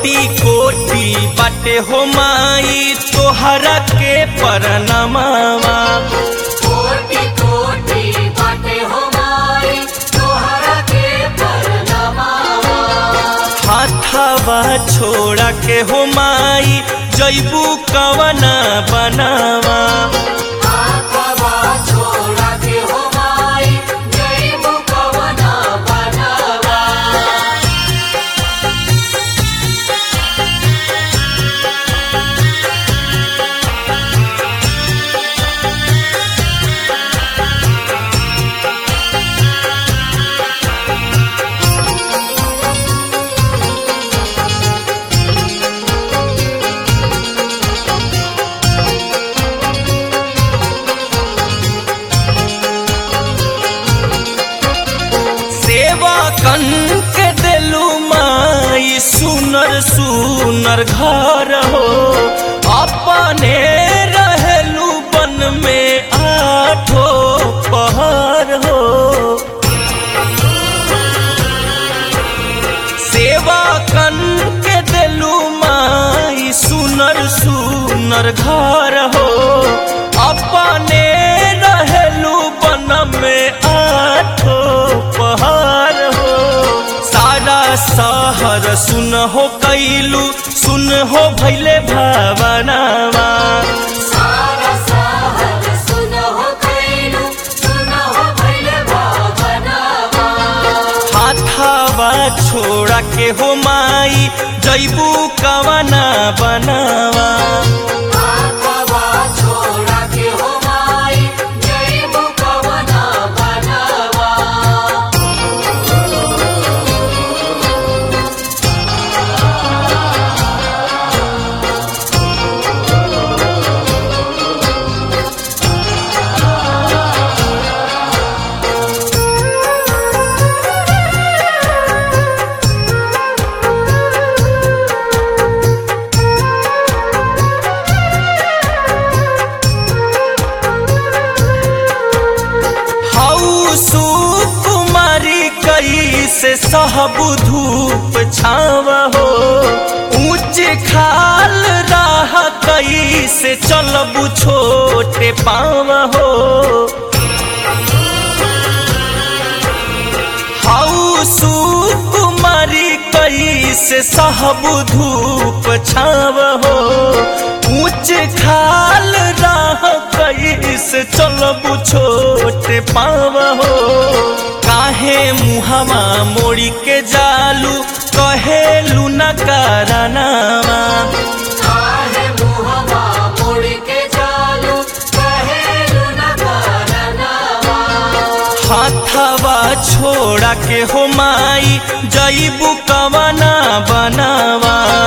कोटि कोटि बाटे हो माई तोहरा के परनमवा। कोटि कोटि बाटे हो माई तोहरा के परनमवा। हाथवा छोड़ा के हो माई जैबू कवना बनावा। हाथवा छोड़ा के हो माई जैबू कवना बनावा। सेवा कन के देलू माई सुनर सुनर घर हो। अपने रहेलू बन में आठो पहर हो। सेवा कन के देलू माई सुनर सुनर घर हो। अपने रहेलू बन में आठो पहाड़ हो। सारा शहर सुन हो कैलू सुन हो भैले भावनावा। सारा शहर सुन हो कैलू सुन हो भैले भावनावा। हाथवा छोड़ा के हो माई जैबू कवना बनावा। हाथवा छोड़ा के हो माई जैबू कवना बनावा। सुकुमारी कैसे सहब धूप छाव हो। ऊंच खाल राह कैसे चलबू छोटे पाव हो। सुकुमारी कैसे सहब धूप छाव हो। ऊंच खाल राह कैसे चलबू छोटे पाव हो। काहे मुहवा मोड़ी के जालू कहेलू न करनावा। काहे मुहवा मोड़ के जालू कहेलू न करनावा। हाथवा छोड़ा के हो माई जैबू कवना बनावा।